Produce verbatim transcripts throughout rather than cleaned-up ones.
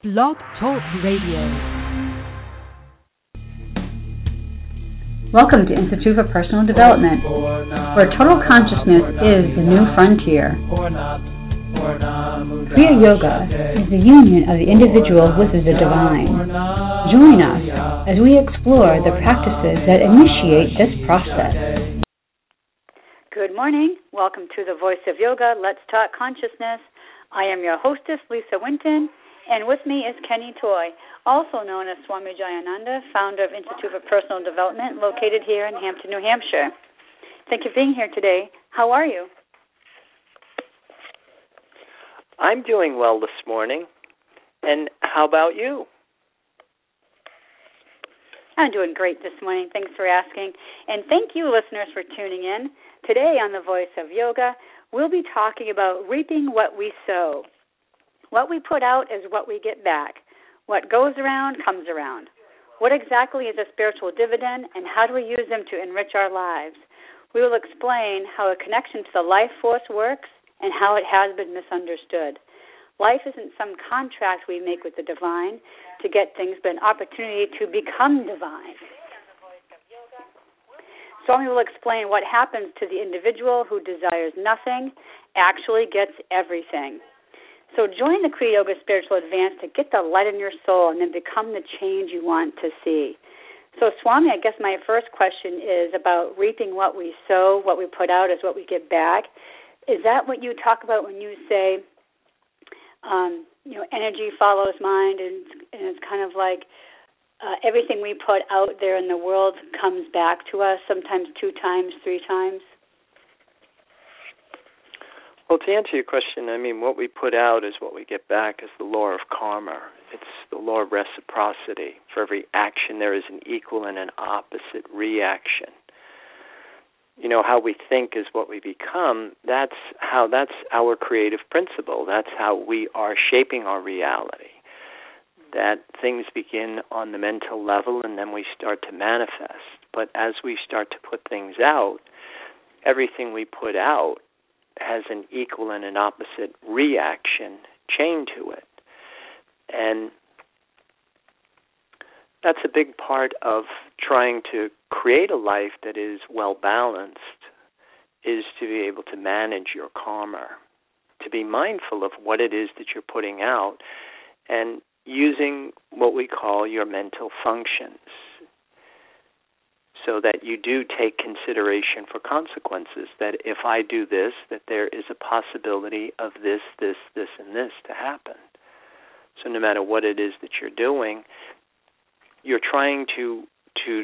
Blog Talk Radio. Welcome to Institute for Personal Development, where total consciousness is the new frontier. Kriya Yoga is the union of the individual with the divine. Join us as we explore the practices that initiate this process. Good morning. Welcome to the Voice of Yoga, Let's Talk Consciousness. I am your hostess, Lisa Winton, and with me is Kenny Toy, also known as Swami Jayananda, founder of Institute for Personal Development, located here in Hampton, New Hampshire. Thank you for being here today. How are you? I'm doing well this morning. And how about you? I'm doing great this morning. Thanks for asking. And thank you, listeners, for tuning in. Today on The Voice of Yoga, we'll be talking about reaping what we sow. What we put out is what we get back. What goes around comes around. What exactly is a spiritual dividend, and how do we use them to enrich our lives? We will explain how a connection to the life force works and how it has been misunderstood. Life isn't some contract we make with the divine to get things, but an opportunity to become divine. Swami will explain what happens to the individual who desires nothing, actually gets everything. So join the Kriya Yoga Spiritual Advance to get the light in your soul and then become the change you want to see. So, Swami, I guess my first question is about reaping what we sow. What we put out is what we get back. Is that what you talk about when you say, um, you know, energy follows mind, and, and it's kind of like uh, everything we put out there in the world comes back to us, sometimes two times, three times? Well, to answer your question, I mean, what we put out is what we get back is the law of karma. It's the law of reciprocity. For every action, there is an equal and an opposite reaction. You know, how we think is what we become. That's how. That's our creative principle. That's how we are shaping our reality. That things begin on the mental level, and then we start to manifest. But as we start to put things out, everything we put out has an equal and an opposite reaction chain to it. And that's a big part of trying to create a life that is well-balanced, is to be able to manage your karma, to be mindful of what it is that you're putting out, and using what we call your mental functions, so that you do take consideration for consequences, that if I do this, that there is a possibility of this, this, this, and this to happen. So no matter what it is that you're doing, you're trying to to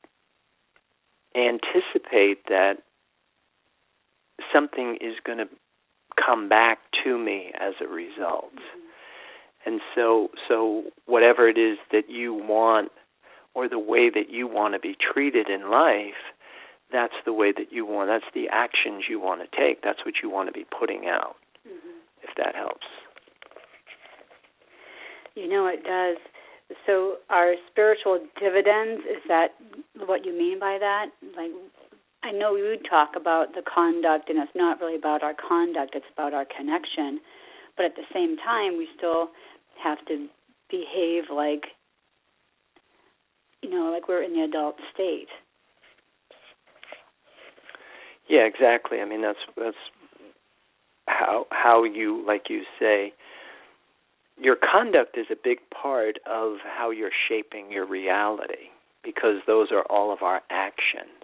anticipate that something is going to come back to me as a result. Mm-hmm. And so, so whatever it is that you want, or the way that you want to be treated in life, that's the way that you want, that's the actions you want to take, that's what you want to be putting out, mm-hmm. if that helps. You know, it does. So our spiritual dividends, is that what you mean by that? Like, I know you talk about the conduct, and it's not really about our conduct, it's about our connection, but at the same time, we still have to behave like, you know, like we're in the adult state. Yeah, exactly. I mean, that's that's how how you, like you say, your conduct is a big part of how you're shaping your reality, because those are all of our actions.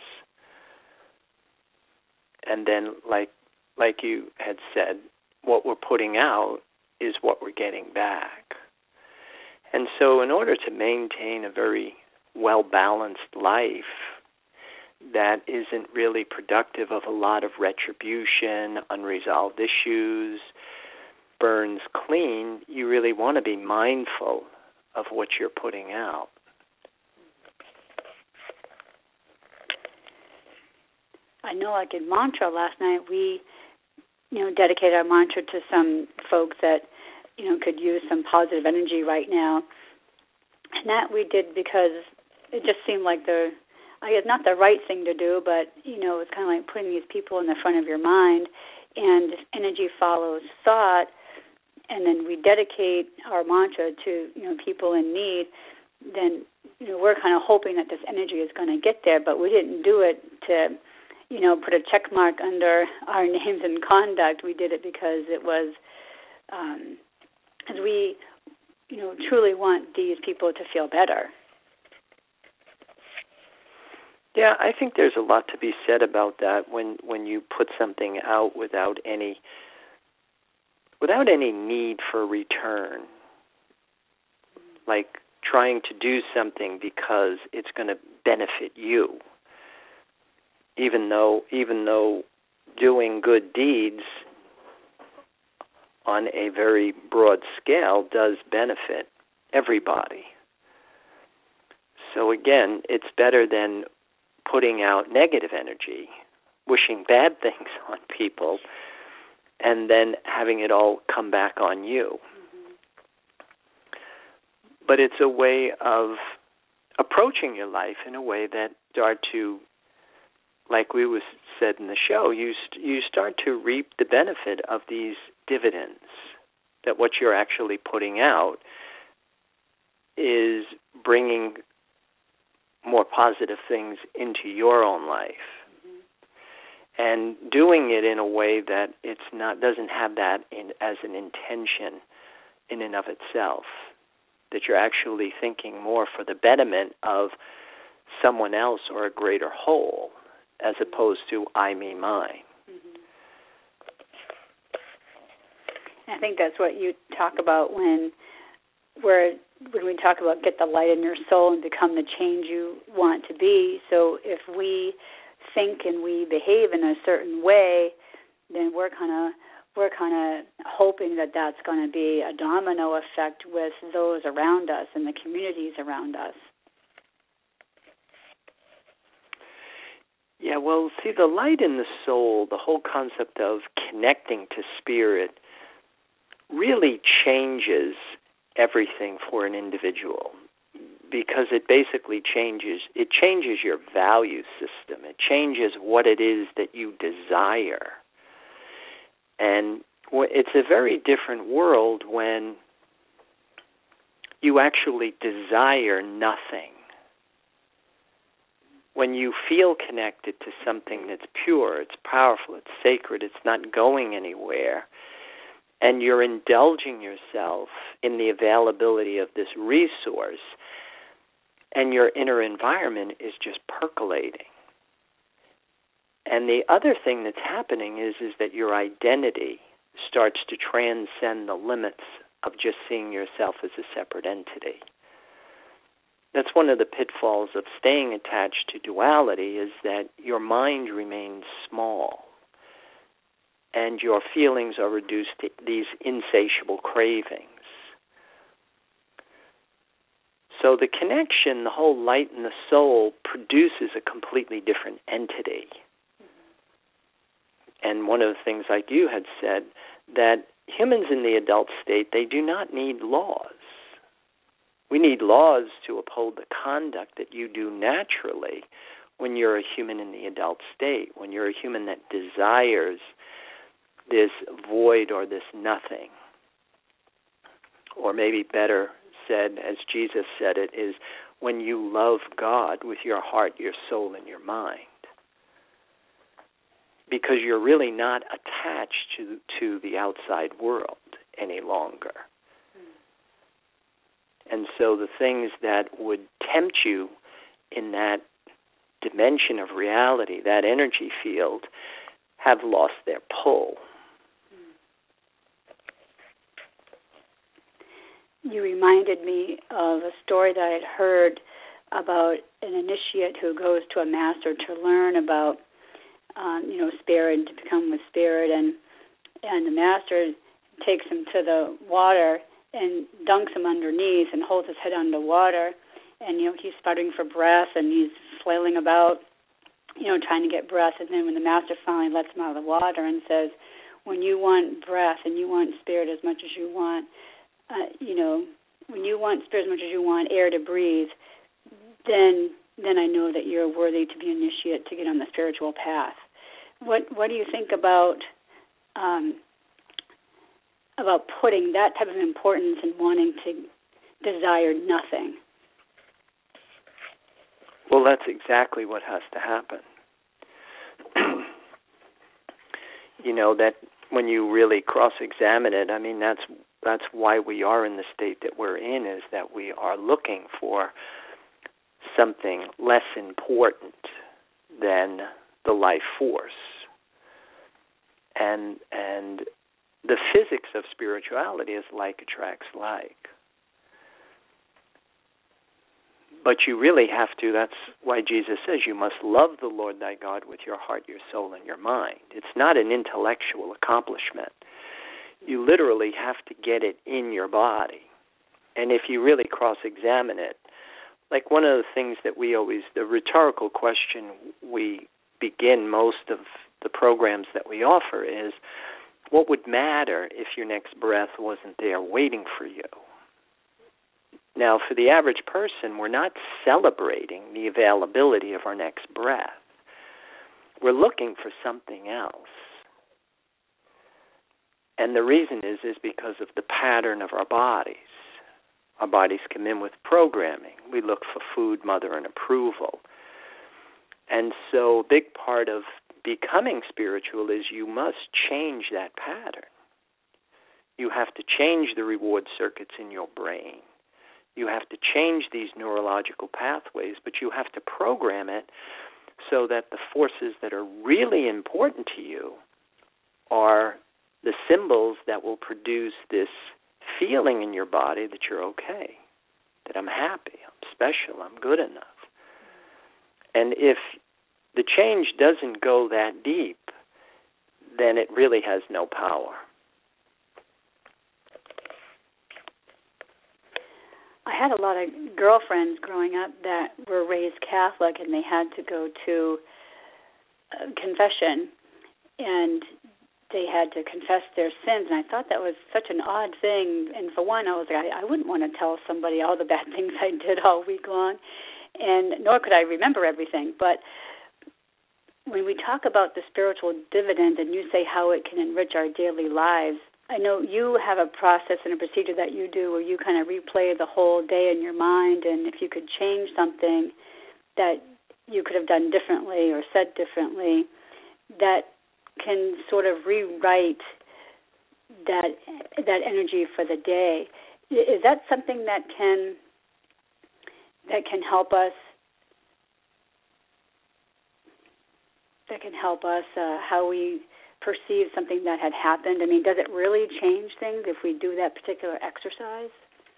And then, like like you had said, what we're putting out is what we're getting back. And so in order to maintain a very well-balanced life that isn't really productive of a lot of retribution, unresolved issues, burns clean, you really want to be mindful of what you're putting out. I know, like in mantra last night, we, you know, dedicated our mantra to some folks that, you know, could use some positive energy right now. And that we did because it just seemed like the, I guess not the right thing to do, but, you know, it's kind of like putting these people in the front of your mind, and if energy follows thought, and then we dedicate our mantra to, you know, people in need, then, you know, we're kind of hoping that this energy is going to get there, but we didn't do it to, you know, put a check mark under our names and conduct. We did it because it was, um, as we, you know, truly want these people to feel better. Yeah, I think there's a lot to be said about that when, when you put something out without any without any need for return, like trying to do something because it's going to benefit you, even though even though doing good deeds on a very broad scale does benefit everybody. So again, it's better than putting out negative energy, wishing bad things on people, and then having it all come back on you. Mm-hmm. But it's a way of approaching your life in a way that start to, like we was said in the show, you st- you start to reap the benefit of these dividends, that what you're actually putting out is bringing more positive things into your own life. Mm-hmm. And doing it in a way that it's not doesn't have that in, as an intention in and of itself, that you're actually thinking more for the betterment of someone else or a greater whole, as opposed to I, me, mine. Mm-hmm. I think that's what you talk about when we're when we talk about get the light in your soul and become the change you want to be. So if we think and we behave in a certain way, then we're kind of we're kind of hoping that that's going to be a domino effect with those around us and the communities around us. Yeah, well, see, the light in the soul, the whole concept of connecting to spirit, really changes everything for an individual, because it basically changes it changes your value system. It changes what it is that you desire. And it's a very different world when you actually desire nothing. When you feel connected to something that's pure, it's powerful, it's sacred, it's not going anywhere, and you're indulging yourself in the availability of this resource, and your inner environment is just percolating. And the other thing that's happening is, is that your identity starts to transcend the limits of just seeing yourself as a separate entity. That's one of the pitfalls of staying attached to duality, is that your mind remains small and your feelings are reduced to these insatiable cravings. So the connection, the whole light in the soul, produces a completely different entity. And one of the things, like you had said, that humans in the adult state, they do not need laws. We need laws to uphold the conduct that you do naturally when you're a human in the adult state, when you're a human that desires this void or this nothing. Or maybe better said, as Jesus said it, is when you love God with your heart, your soul, and your mind. Because you're really not attached to, to the outside world any longer. And so the things that would tempt you in that dimension of reality, that energy field, have lost their pull. You reminded me of a story that I'd heard about an initiate who goes to a master to learn about, um, you know, spirit and to become with spirit, and and the master takes him to the water and dunks him underneath and holds his head underwater, and, you know, he's sputtering for breath and he's flailing about, you know, trying to get breath. And then when the master finally lets him out of the water and says, when you want breath and you want spirit as much as you want, uh, you know, when you want spirit as much as you want air to breathe, then then I know that you're worthy to be initiate to get on the spiritual path. What what do you think about um, about putting that type of importance in wanting to desire nothing? Well, that's exactly what has to happen. You know, that when you really cross-examine it, I mean, that's that's why we are in the state that we're in, is that we are looking for something less important than the life force. And and the physics of spirituality is like attracts like. But you really have to, that's why Jesus says you must love the Lord thy God with your heart, your soul, and your mind. It's not an intellectual accomplishment. You literally have to get it in your body. And if you really cross-examine it, like one of the things that we always, the rhetorical question we begin most of the programs that we offer is, what would matter if your next breath wasn't there waiting for you? Now, for the average person, we're not celebrating the availability of our next breath. We're looking for something else. And the reason is, is because of the pattern of our bodies. Our bodies come in with programming. We look for food, mother, and approval. And so a big part of becoming spiritual is you must change that pattern. You have to change the reward circuits in your brain. You have to change these neurological pathways, but you have to program it so that the forces that are really important to you are the symbols that will produce this feeling in your body that you're okay, that I'm happy, I'm special, I'm good enough. And if the change doesn't go that deep, then it really has no power. I had a lot of girlfriends growing up that were raised Catholic, and they had to go to uh, confession, and they had to confess their sins. And I thought that was such an odd thing. And for one, I was like, I, I wouldn't want to tell somebody all the bad things I did all week long, and nor could I remember everything. But when we talk about the spiritual dividend, and you say how it can enrich our daily lives, I know you have a process and a procedure that you do where you kind of replay the whole day in your mind, and if you could change something that you could have done differently or said differently, that can sort of rewrite that that energy for the day. Is that something that can that can help us that can help us uh, how we perceive something that had happened? I mean, does it really change things if we do that particular exercise?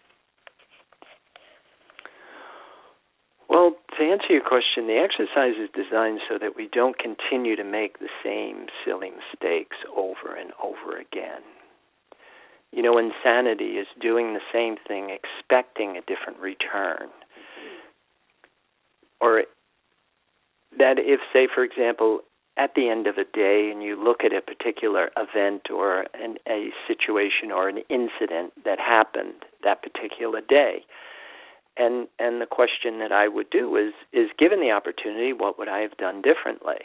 Well, to answer your question, the exercise is designed so that we don't continue to make the same silly mistakes over and over again. You know, insanity is doing the same thing, expecting a different return. Or that if, say, for example, at the end of a day and you look at a particular event or an, a situation or an incident that happened that particular day, and and the question that I would do is, is given the opportunity, what would I have done differently?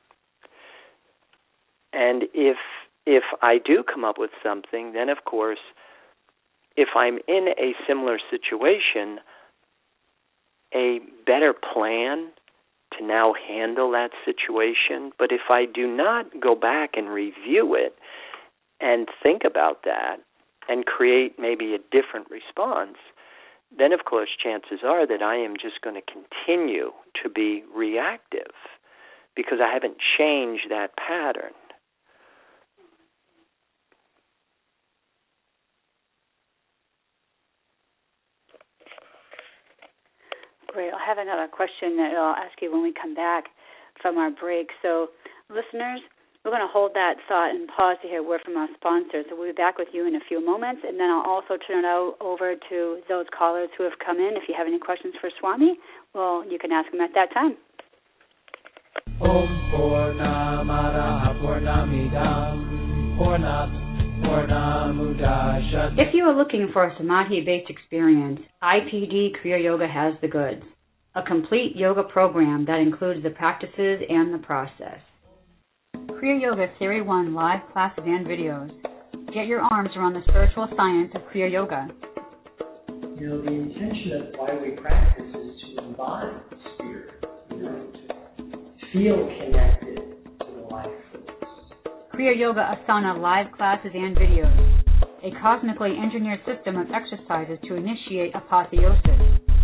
And if if I do come up with something, then of course, if I'm in a similar situation, a better plan to now handle that situation. But if I do not go back and review it and think about that and create maybe a different response, then of course chances are that I am just going to continue to be reactive because I haven't changed that pattern. Great. I have another question that I'll ask you when we come back from our break. So, listeners, we're going to hold that thought and pause to hear a word from our sponsors. So we'll be back with you in a few moments, and then I'll also turn it over to those callers who have come in. If you have any questions for Swami, well, you can ask them at that time. Om Purnamada Purnamidam Purnat. If you are looking for a Samadhi-based experience, I P D Kriya Yoga has the goods. A complete yoga program that includes the practices and the process. Kriya Yoga Series one live classes and videos Get your arms around the spiritual science of Kriya Yoga. You know, the intention of why we practice is to embody spirit, you know, to feel connected to the life force. Kriya Yoga Asana live classes and videos. A cosmically engineered system of exercises to initiate apotheosis.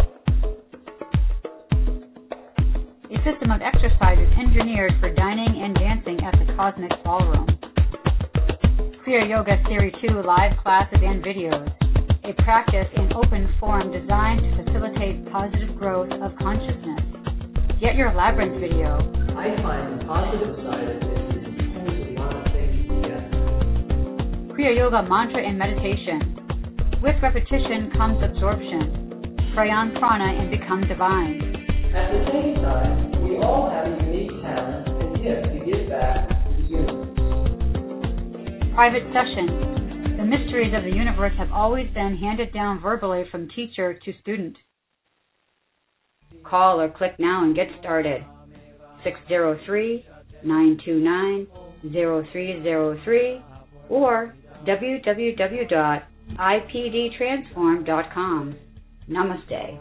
A system of exercises engineered for dining and dancing at the Cosmic Ballroom. Kriya Yoga Series two live classes and videos. A practice in open form designed to facilitate positive growth of consciousness. Get your Labyrinth video. I find the positive side of it is it pulls a lot of things together. Kriya Yoga Mantra and Meditation. With repetition comes absorption. Pray on prana and become divine. At the same time, we all have a unique talent and gift to give back to the universe. Private sessions. The mysteries of the universe have always been handed down verbally from teacher to student. Call or click now and get started. six zero three, nine two nine, zero three zero three or w w w dot i p d transform dot com. Namaste.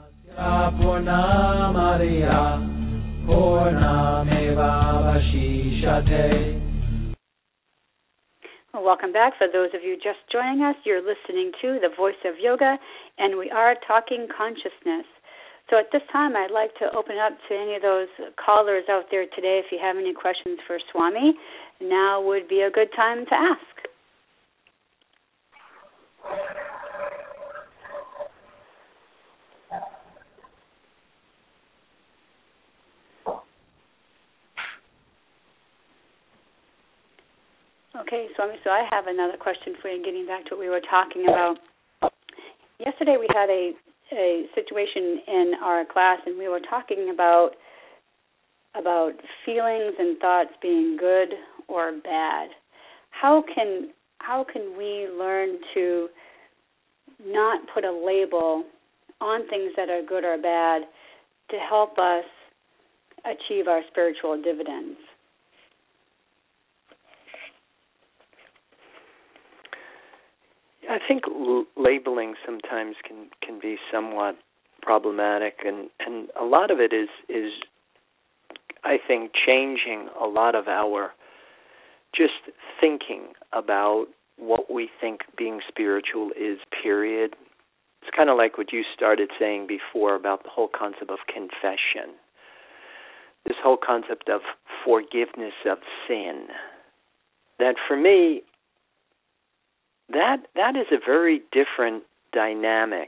Well, welcome back. For those of you just joining us, you're listening to The Voice of Yoga, and we are talking consciousness. So at this time, I'd like to open up to any of those callers out there today. If you have any questions for Swami, now would be a good time to ask. Okay, Swami, so I have another question for you, getting back to what we were talking about. Yesterday we had a, a situation in our class, and we were talking about about feelings and thoughts being good or bad. How can how can we learn to not put a label on things that are good or bad to help us achieve our spiritual dividends? I think l- labeling sometimes can, can be somewhat problematic, and, and a lot of it is, is, I think, changing a lot of our just thinking about what we think being spiritual is, period. It's kind of like what you started saying before about the whole concept of confession, this whole concept of forgiveness of sin, that for me, That that is a very different dynamic,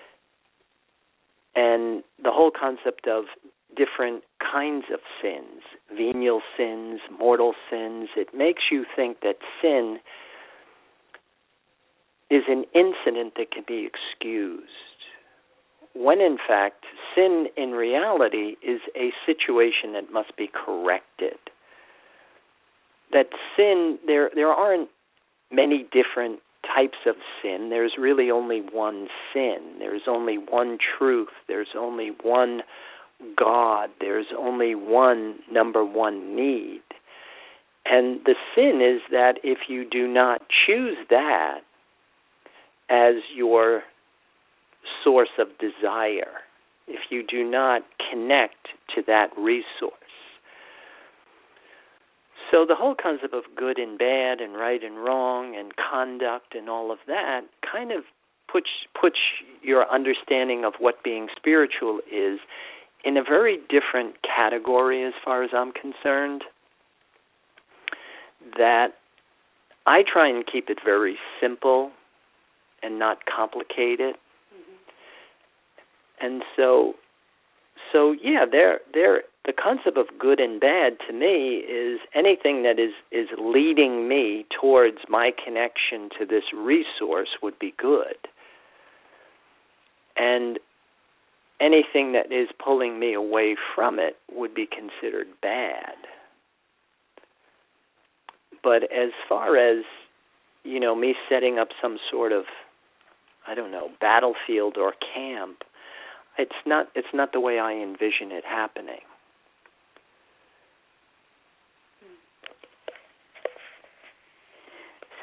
and the whole concept of different kinds of sins, venial sins, mortal sins, it makes you think that sin is an incident that can be excused, when in fact sin in reality is a situation that must be corrected. That sin, there there aren't many different types of sin. There's really only one sin. There's only one truth. There's only one God. There's only one number one need. And the sin is that if you do not choose that as your source of desire, if you do not connect to that resource. So the whole concept of good and bad and right and wrong and conduct and all of that kind of puts puts your understanding of what being spiritual is in a very different category as far as I'm concerned. That I try and keep it very simple and not complicate it. Mm-hmm. And so, so yeah, there there. The concept of good and bad to me is anything that is, is leading me towards my connection to this resource would be good. And anything that is pulling me away from it would be considered bad. But as far as, you know, me setting up some sort of, I don't know, battlefield or camp, it's not it's not the way I envision it happening.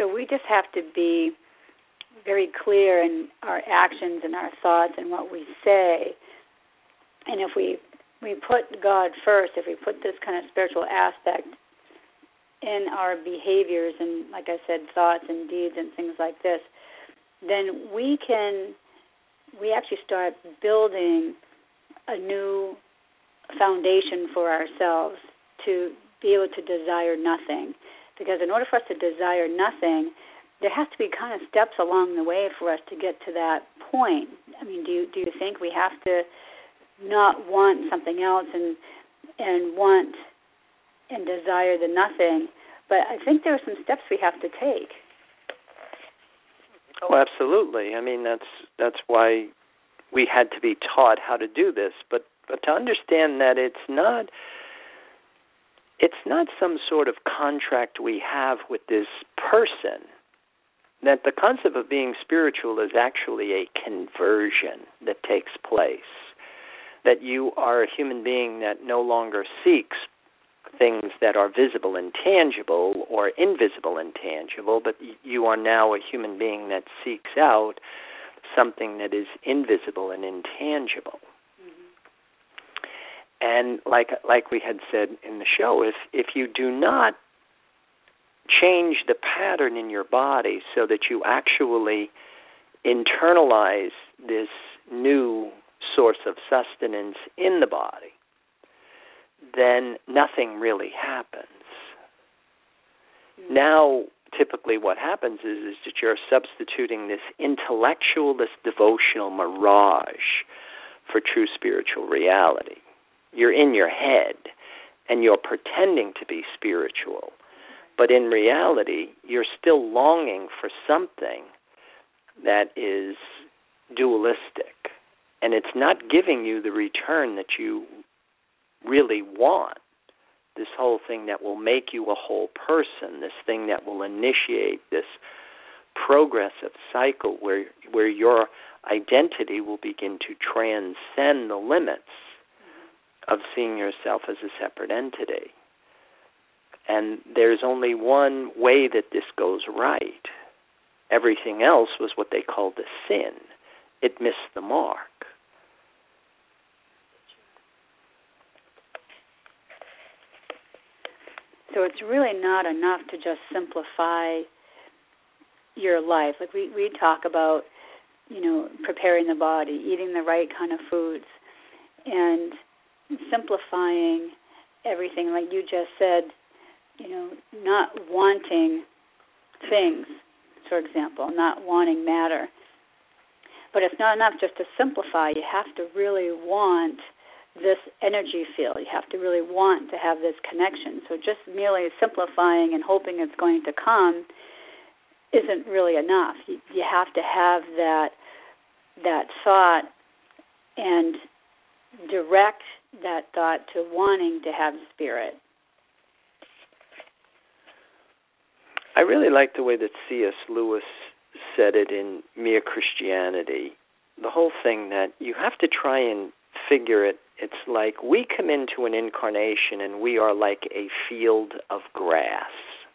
So we just have to be very clear in our actions and our thoughts and what we say. And if we we put God first, if we put this kind of spiritual aspect in our behaviors and, like I said, thoughts and deeds and things like this, then we can, we actually start building a new foundation for ourselves to be able to desire nothing. Because in order for us to desire nothing, there has to be kind of steps along the way for us to get to that point. I mean, do you, do you think we have to not want something else and and want and desire the nothing? But I think there are some steps we have to take. Oh, absolutely. I mean, that's that's why we had to be taught how to do this. But but to understand that it's not it's not some sort of contract we have with this person. That the concept of being spiritual is actually a conversion that takes place. That you are a human being that no longer seeks things that are visible and tangible or invisible and tangible, but you are now a human being that seeks out something that is invisible and intangible. Mm-hmm. And like like we had said in the show, if if you do not change the pattern in your body so that you actually internalize this new source of sustenance in the body, then nothing really happens. Mm-hmm. Now, typically what happens is, is that you're substituting this intellectual, this devotional mirage for true spiritual reality. You're in your head, and you're pretending to be spiritual. But in reality, you're still longing for something that is dualistic. And it's not giving you the return that you really want. This whole thing that will make you a whole person, this thing that will initiate this progressive cycle where where your identity will begin to transcend the limits of seeing yourself as a separate entity. And there's only one way that this goes right. Everything else was what they called a sin. It missed the mark. So it's really not enough to just simplify your life. Like we, we talk about, you know, preparing the body, eating the right kind of foods, and simplifying everything. Like you just said, you know, not wanting things, for example, not wanting matter. But it's not enough just to simplify. You have to really want this energy field. You have to really want to have this connection. So just merely simplifying and hoping it's going to come isn't really enough. You, you have to have that that thought and direct that thought to wanting to have spirit. I really like the way that C S Lewis said it in Mere Christianity. The whole thing that you have to try and figure it. It's like we come into an incarnation and we are like a field of grass.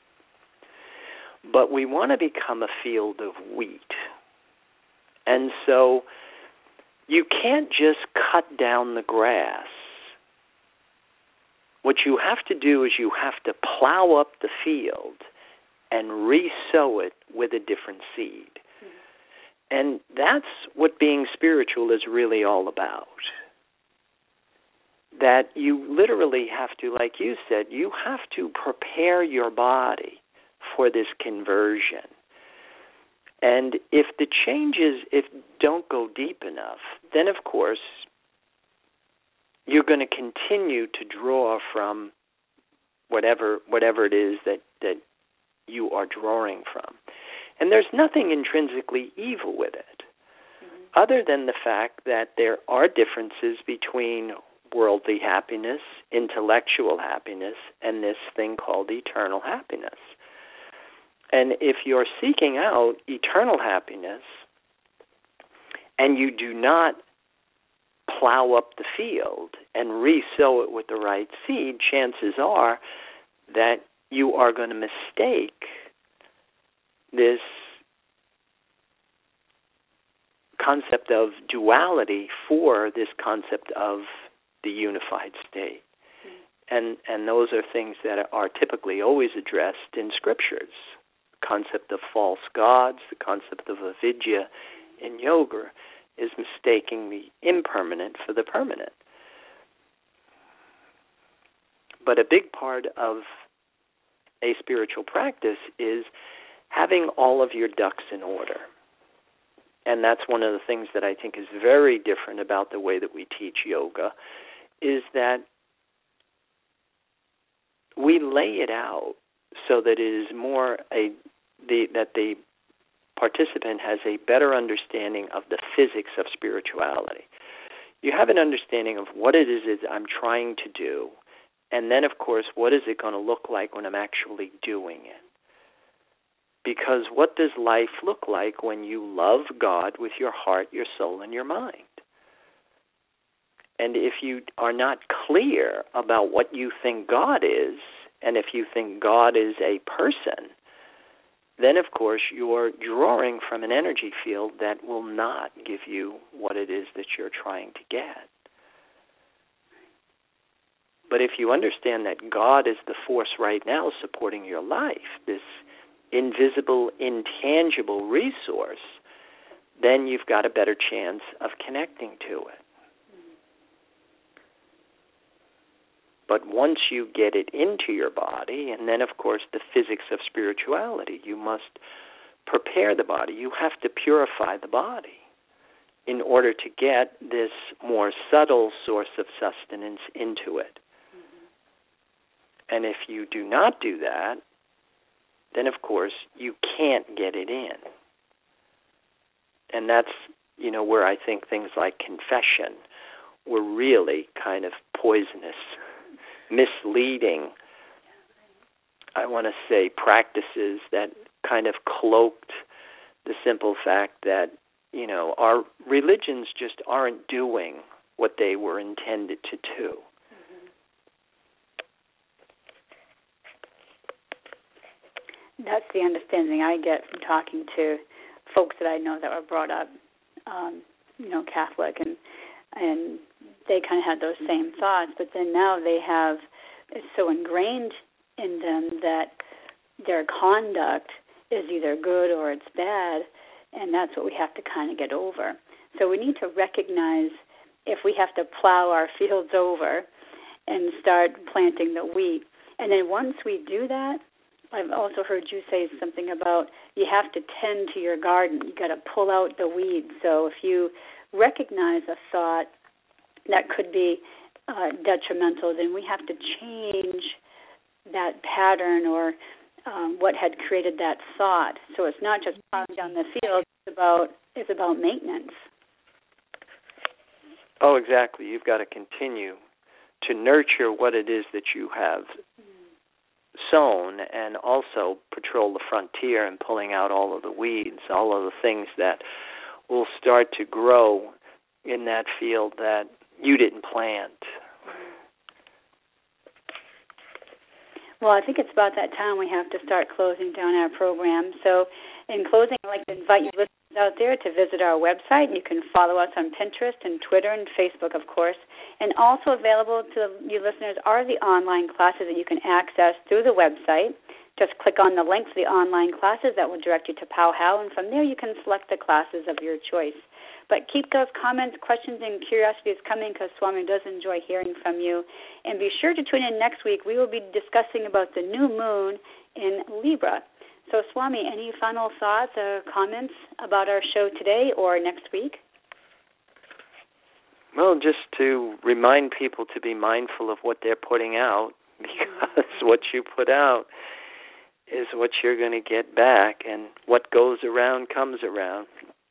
But we want to become a field of wheat. And so you can't just cut down the grass. What you have to do is you have to plow up the field and re-sow it with a different seed. Mm-hmm. And that's what being spiritual is really all about. That you literally have to, like you said, you have to prepare your body for this conversion. And if the changes if don't go deep enough, then of course you're going to continue to draw from whatever whatever it is that, that you are drawing from. And there's nothing intrinsically evil with it, mm-hmm. other than the fact that there are differences between worldly happiness, intellectual happiness, and this thing called eternal happiness. And if you're seeking out eternal happiness and you do not plow up the field and re-sow it with the right seed, chances are that you are going to mistake this concept of duality for this concept of the unified state. And and those are things that are typically always addressed in scriptures. The concept of false gods, the concept of avidya in yoga is mistaking the impermanent for the permanent. But a big part of a spiritual practice is having all of your ducks in order. And that's one of the things that I think is very different about the way that we teach yoga, is that we lay it out so that it is more a the that the participant has a better understanding of the physics of spirituality. You have an understanding of what it is I'm trying to do, and then, of course, what is it going to look like when I'm actually doing it? Because what does life look like when you love God with your heart, your soul, and your mind? And if you are not clear about what you think God is, and if you think God is a person, then, of course, you're drawing from an energy field that will not give you what it is that you're trying to get. But if you understand that God is the force right now supporting your life, this invisible, intangible resource, then you've got a better chance of connecting to it. But once you get it into your body, and then, of course, the physics of spirituality, you must prepare the body. You have to purify the body in order to get this more subtle source of sustenance into it. Mm-hmm. And if you do not do that, then, of course, you can't get it in. And that's, you know, where I think things like confession were really kind of poisonous, misleading, I want to say, practices that kind of cloaked the simple fact that, you know, our religions just aren't doing what they were intended to do. That's the understanding I get from talking to folks that I know that were brought up, um, you know, Catholic, and and they kind of had those same thoughts, but then now they have, it's so ingrained in them that their conduct is either good or it's bad, and that's what we have to kind of get over. So we need to recognize if we have to plow our fields over and start planting the wheat. And then once we do that, I've also heard you say something about you have to tend to your garden. You got to pull out the weeds. So if you recognize a thought that could be uh, detrimental, then we have to change that pattern or um, what had created that thought. So it's not just plowing down the field. It's about it's about maintenance. Oh, exactly. You've got to continue to nurture what it is that you have sown, and also patrol the frontier and pulling out all of the weeds, all of the things that will start to grow in that field that you didn't plant. Well, I think it's about that time we have to start closing down our program. So in closing, I'd like to invite you listeners out there to visit our website. You can follow us on Pinterest and Twitter and Facebook, of course. And also available to you listeners are the online classes that you can access through the website. Just click on the link for the online classes. That will direct you to Powwow, and from there you can select the classes of your choice. But keep those comments, questions, and curiosities coming, because Swami does enjoy hearing from you. And be sure to tune in next week. We will be discussing about the new moon in Libra. So, Swami, any final thoughts or comments about our show today or next week? Well, just to remind people to be mindful of what they're putting out, because what you put out is what you're going to get back, and what goes around comes around.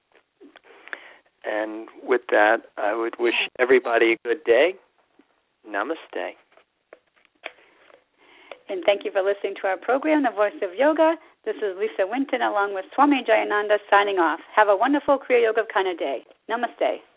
And with that, I would wish everybody a good day. Namaste. And thank you for listening to our program, The Voice of Yoga. This is Lisa Winton along with Swami Jayananda signing off. Have a wonderful Kriya Yoga kind of day. Namaste.